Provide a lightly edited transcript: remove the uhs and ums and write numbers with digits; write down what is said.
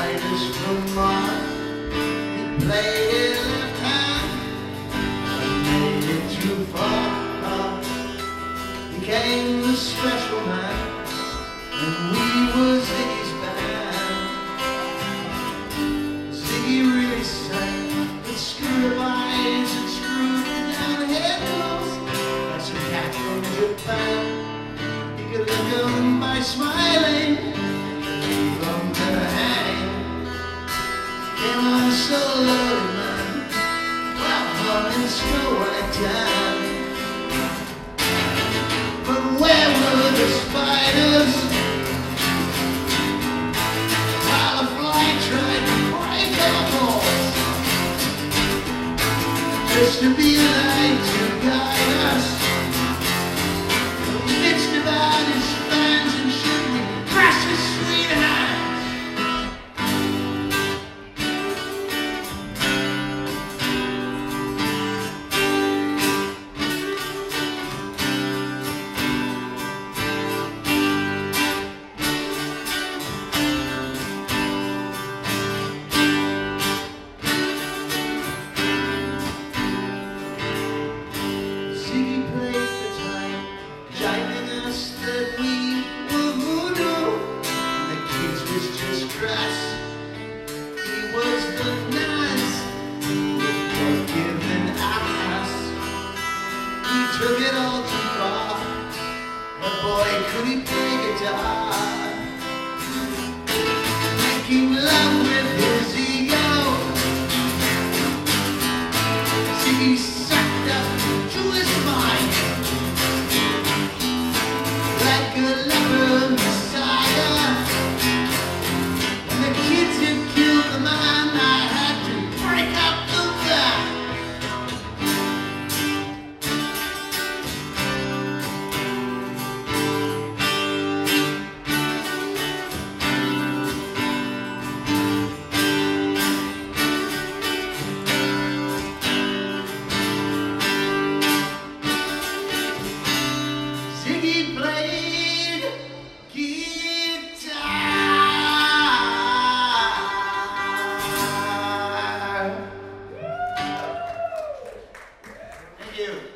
spiders from Mars. He played it left hand, but made it too far. Became the special man, and we were Ziggy's band. Ziggy really sang with screwed eyes and screwed down head. That's a cat from Japan. You could look them by smiling from the hang. Came on so lonely, man, while humming Snow White Town. But where were the spiders while the fly tried to break our balls? Just to be the light to guide us. He bitched about his fans and should we crush his sweet hands. Ziggy played the time, jibing us that we were voodoo, and the kids was just grass. He was the nice with forgiving us. He took it all too far, but boy could he play guitar. Making love with his ego, Ziggy sucked up to his mind like a leper messiah. When the kids had killed the man, I had to break up the back. Ziggy played guitar. Thank you.